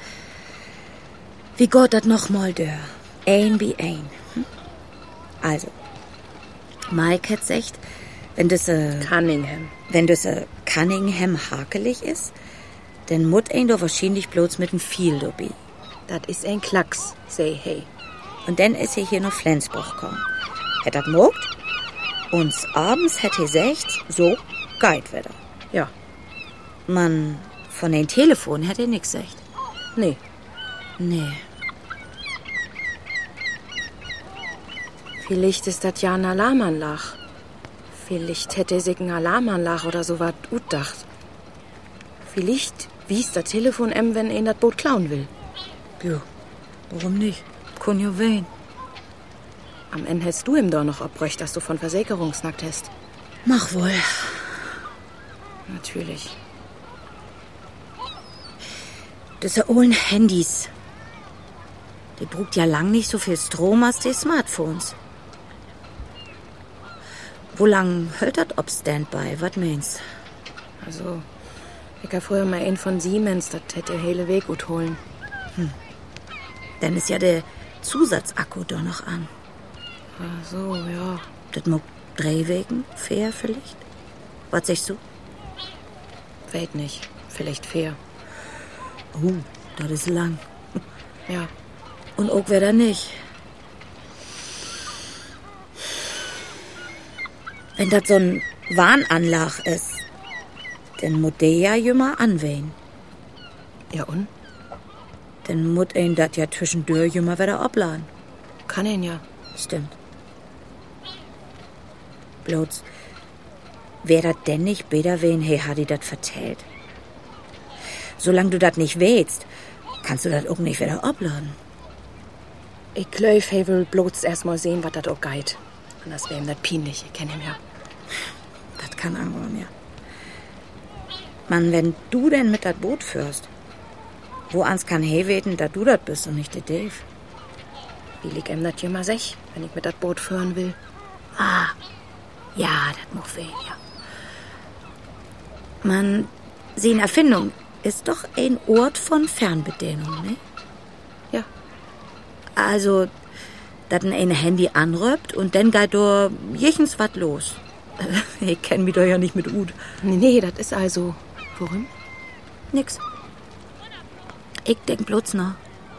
Wie Gott das noch mal dör. Ein wie ein. Hm? Also, Mike hat gesagt, wenn das äh,
Cunningham.
Wenn das äh, Cunningham hakelig ist, dann mut ein doch wahrscheinlich bloß mit dem viel dabei.
Das ist ein Klacks, say hey.
Und dann ist er hier nach Flensburg gekommen. Hat das mogt? Und abends hat er gesagt, so, geht wieder.
Ja.
Man, von den Telefon hat er nix gesagt.
Nee.
Nee.
Vielleicht ist das ja eine Alarmanlage. Vielleicht hätte sich eine Alarmanlage oder so was utdacht. Vielleicht wies das Telefon em, wenn er das Boot klauen will.
Ja, warum nicht? Kann ja wen.
Am Ende hättest du ihm doch noch abbräucht, dass du von Versicherungsnackt hast.
Mach wohl.
Natürlich.
Das sind ollen Handys. Die braucht ja lang nicht so viel Strom als die Smartphones. Wo lang hält das ob Standby? Was meinst?
Also, ich hab früher mal einen von Siemens, das hätte der hele Weg gut holen.
Hm. Dann ist ja der Zusatzakku doch noch an.
Ach so, ja.
Das mag drei Wegen, fair vielleicht? Was sagst du?
Weet nicht. Vielleicht fair.
Oh, das ist lang.
Ja.
Und auch wer da nicht. Wenn das so ein Warnanlag ist, dann muss der ja jümmer anwählen.
Ja und?
Dann muss ein das ja zwischendurch jümmer wieder abladen.
Kann ihn ja.
Stimmt. Bloß, wer das denn nicht besser wen, hey, hat die das vertellt? Solange du das nicht weißt, kannst du das auch nicht wieder abladen.
Ich glaub, er will bloß erst mal sehen, was das auch geht. Anders wäre ihm das peinlich, ich kenn ihn ja.
Das kann aber mehr. Mann, wenn du denn mit das Boot führst, wo ans kann hey weten, dass du das bist und nicht der Dave?
Wie lieg ihm das jemmer sech, wenn ich mit das Boot führen will?
Ah, ja, das muss wehen, ja. Man, seine Erfindung ist doch ein Ort von Fernbedienung, ne?
Ja.
Also, dass ein Handy anröpt und dann geht da jichens was los. Ich kenn mich doch ja nicht mit Ud.
Nee, nee, das ist also... Worum?
Nix. Ich denk bloß noch.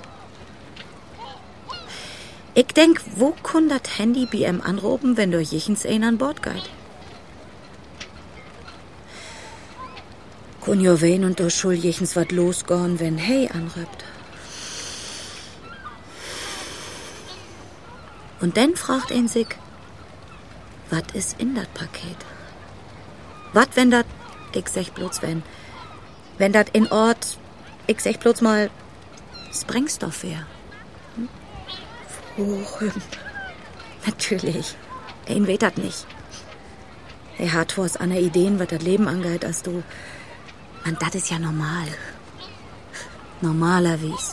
Ich denk, wo kann das Handy bei ihm anrufen, wenn du jichens ein an Bord geht? Kann ja wen und da schul jichens was losgehen, wenn hey anröpt. Und dann fragt ihn sich, was ist in das Paket? Was, wenn das, ich sag bloß wenn, wenn das in Ort, ich sag bloß mal, Sprengstoff wär? Hm?
Worum?
Natürlich. Ein weet das nicht. Er hat was an der Ideen, was das Leben angeht, als du. Man, das ist ja normal. Normalerweise.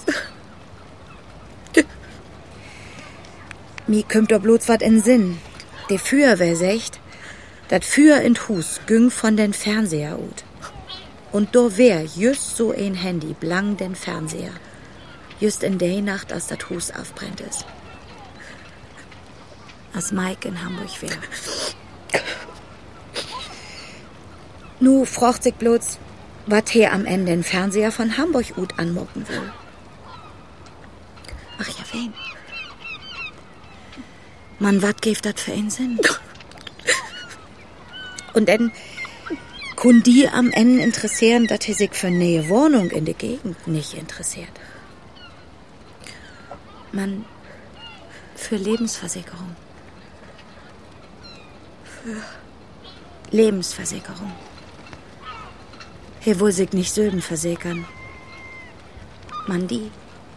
Mir kommt doch bloß was in Sinn. Der Feuerwehr sagt, dat Feuer in Hus güng von den Fernseher ut. Und da wär just so ein Handy blang den Fernseher. Just in der Nacht, als das Hus aufbrennt ist. Als Mike in Hamburg wär. Nu fragt sich bloß, was he am Ende den Fernseher von Hamburg ut anmocken will. Ach ja, wen? Mann, wat gibt dat für einen Sinn? Und dann kun die am Ende interessieren, dass he sich für eine Wohnung in der Gegend nicht interessiert. Man, für Lebensversicherung. Für Lebensversicherung. He will sich nicht Söden versichern. Man, die.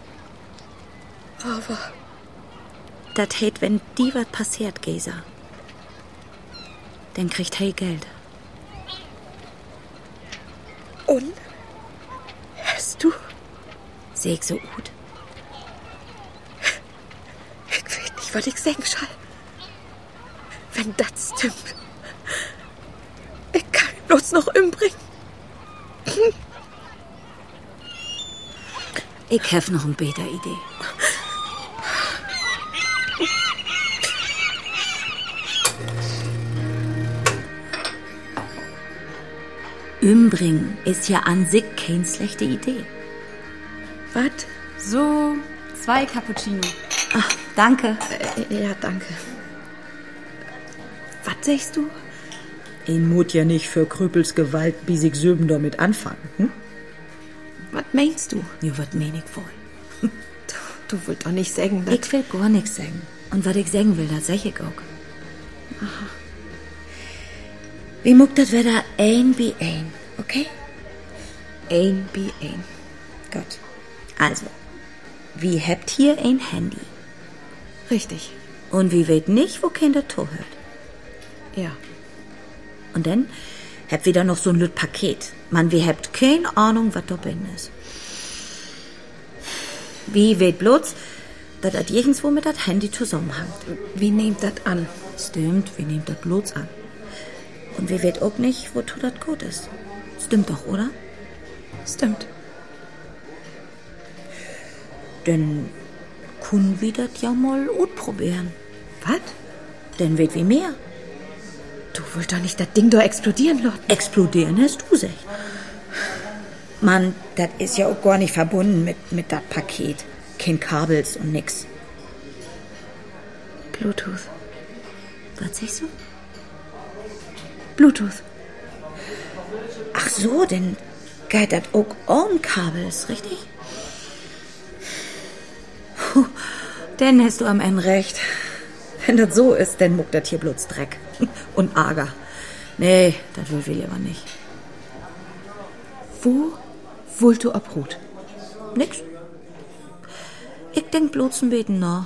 Aber
Dat heit, wenn die wat passiert, Gesa. Dann kriegt he Geld.
und? Hast du?
Seh ich so gut.
Ich weiß nicht, was ich sagen soll. Wenn das stimmt. Ich kann ihn bloß noch umbringen.
Ich hef noch eine bessere Idee. Umbringen ist ja an sich keine schlechte Idee.
Was?
So, zwei Cappuccino.
Ach, danke.
Äh, ja, danke. Was sagst du?
Ihn mut ja nicht für Krüppels Gewalt bis ich Söben damit anfangen, hm?
Was meinst du?
Ja, was mein ich wohl?
Du, du willst doch nicht sagen, dass...
Ich will gar nichts sagen. Und was ich sagen will, das sag ich auch.
Aha.
Wie muckt das wieder ein wie ein, okay?
Ein wie ein.
Gut. Also, wie habt hier ein Handy?
Richtig.
Und wie weht nicht, wo Kinder to hört?
Ja.
Und dann habt wieder noch so ein lüt Paket. Man, wie habt keine Ahnung, was da drin ist. Wie weht bloß, dass das irgendwo mit das Handy zusammenhängt.
Wie nehmt das an?
Stimmt, wie nehmt das bloß an? Und wie weht auch nicht, wozu das gut ist. Stimmt doch, oder?
Stimmt.
Denn können wir das ja mal ausprobieren.
Was?
Denn weht wie mehr.
Du willst doch nicht das Ding da explodieren lassen.
Explodieren hast du sich. Mann, das ist ja auch gar nicht verbunden mit, mit das Paket. Kein Kabels und nix.
Bluetooth.
Was sagst du?
Bluetooth.
Ach so, denn geht das auch ohne Kabels, richtig? Puh, dann hast du am Ende recht. Wenn das so ist, dann muckt das hier bloß Dreck. Und Ärger. Nee, das will wir lieber nicht.
Wo wollt du abruht?
Nix. Ich denk bloß ein Beten nach.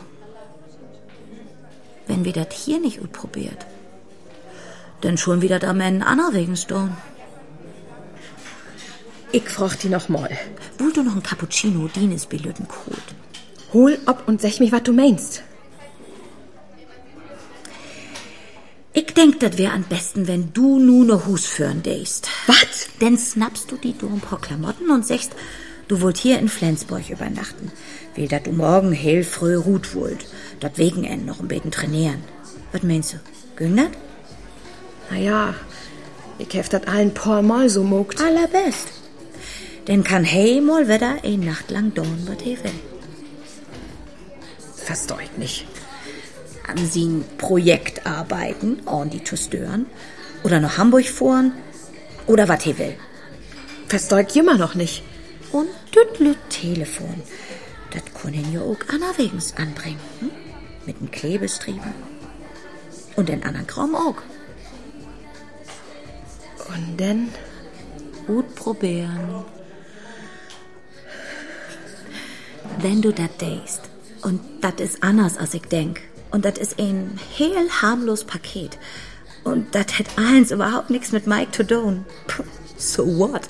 Wenn wir das hier nicht gut probiert, dann schon wieder da Männer anerwegen stehen.
Ich frag die noch mal.
Wollt du noch ein Cappuccino, den ist belütten gut.
Hol ab und sag mich, was du meinst.
Ich denk, das wär am besten, wenn du nu ne Hus führen dächst.
Was?
Dann schnappst du die du ein paar Klamotten und sagst, du wollt hier in Flensburg übernachten. Will, dat du morgen hell früh ruht wollt. Dat Wegenend noch ein bisschen trainieren. Was meinst du? Ging dat?
Naja, ich hef dat allen paar Mal so mogt.
Allerbest. Denn kann hey mal wieder ein Nacht lang dauern, was he will.
Versteh ich nicht.
An sie ein Projekt arbeiten, on die zu stören. Oder nach Hamburg fahren. Oder was he will.
Versteh ich immer noch nicht.
Und dütlü Telefon. Das können ja auch anerwegens anbringen. Hm? Mit dem Klebestrieben. Und den anderen Kram auch.
Und dann?
Gut probieren. Wenn du das denkst, und das ist anders, als ich denk, und das ist ein heel harmlos Paket, und das hat eins überhaupt nichts mit Mike zu tun. So what?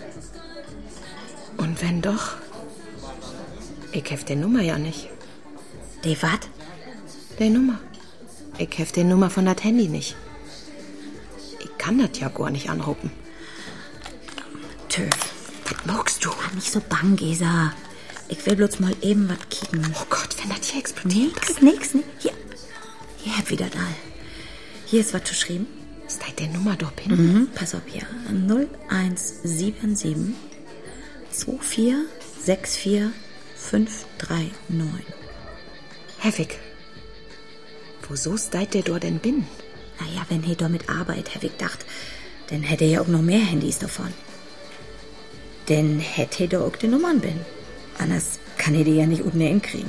Und wenn doch? Ich hef die Nummer ja nicht.
Die wat?
Die Nummer. Ich hef die Nummer von dat Handy nicht. Ich kann das ja gar nicht anrufen.
Töf.
Was magst du?
War nicht so bang, Gesa. Ich will bloß mal eben was kicken.
Oh Gott, wenn das hier explodiert.
Nix, nix, nix. Hier, hier hab wieder da. Hier ist was geschrieben.
Ist das der Nummer da hin?
Mhm, pass auf hier. null eins sieben sieben zwei vier sechs vier fünf drei neun.
Hevig, wieso ist das der da denn bin?
Naja, wenn he damit Arbeit, Hevig dacht, dann hätte er ja auch noch mehr Handys davon. Denn hätte he da auch die Nummern bin. Anders kann he die ja nicht unten hinkriegen.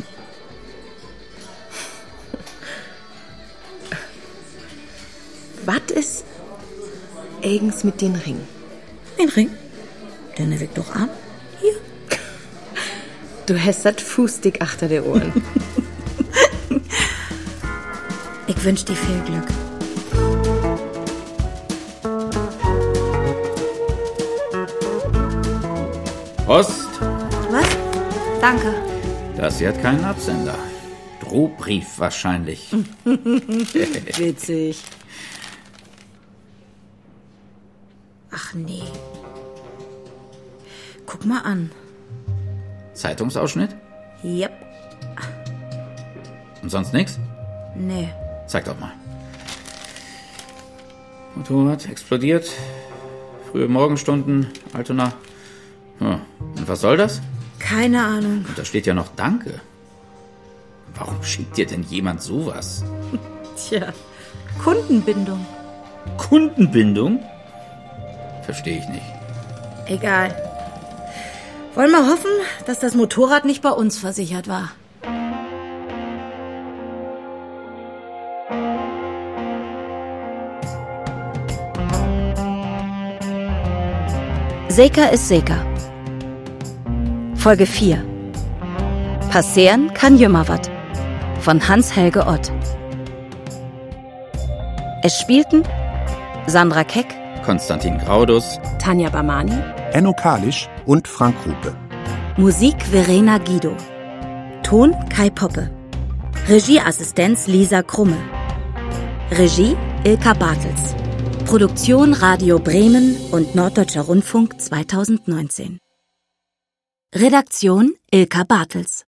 Was ist eigens mit den Ring?
Den Ring? Den Hevig doch an. Hier.
Du hast das Fußdick achter der Ohren.
Ich wünsch dir viel Glück.
Post.
Was? Danke.
Das hier hat keinen Absender. Drohbrief wahrscheinlich.
Witzig. Ach nee. Guck mal an.
Zeitungsausschnitt?
Yep.
Und sonst nichts?
Nee.
Zeig doch mal. Motorrad explodiert. Frühe Morgenstunden, Altona. Ja. Und was soll das?
Keine Ahnung.
Und da steht ja noch Danke. Warum schickt dir denn jemand sowas?
Tja, Kundenbindung.
Kundenbindung? Verstehe ich nicht.
Egal. Wollen wir hoffen, dass das Motorrad nicht bei uns versichert war.
Seka ist Seka. Folge vier. Passieren kann Jümmerwatt von Hans-Helge Ott. Es spielten Sandra Keck,
Konstantin Graudus,
Tanja Bamani,
Enno Kalisch und Frank Rupe.
Musik Verena Guido, Ton Kai Poppe, Regieassistenz Lisa Krumme, Regie Ilka Bartels, Produktion Radio Bremen und Norddeutscher Rundfunk zweitausendneunzehn. Redaktion Ilka Bartels.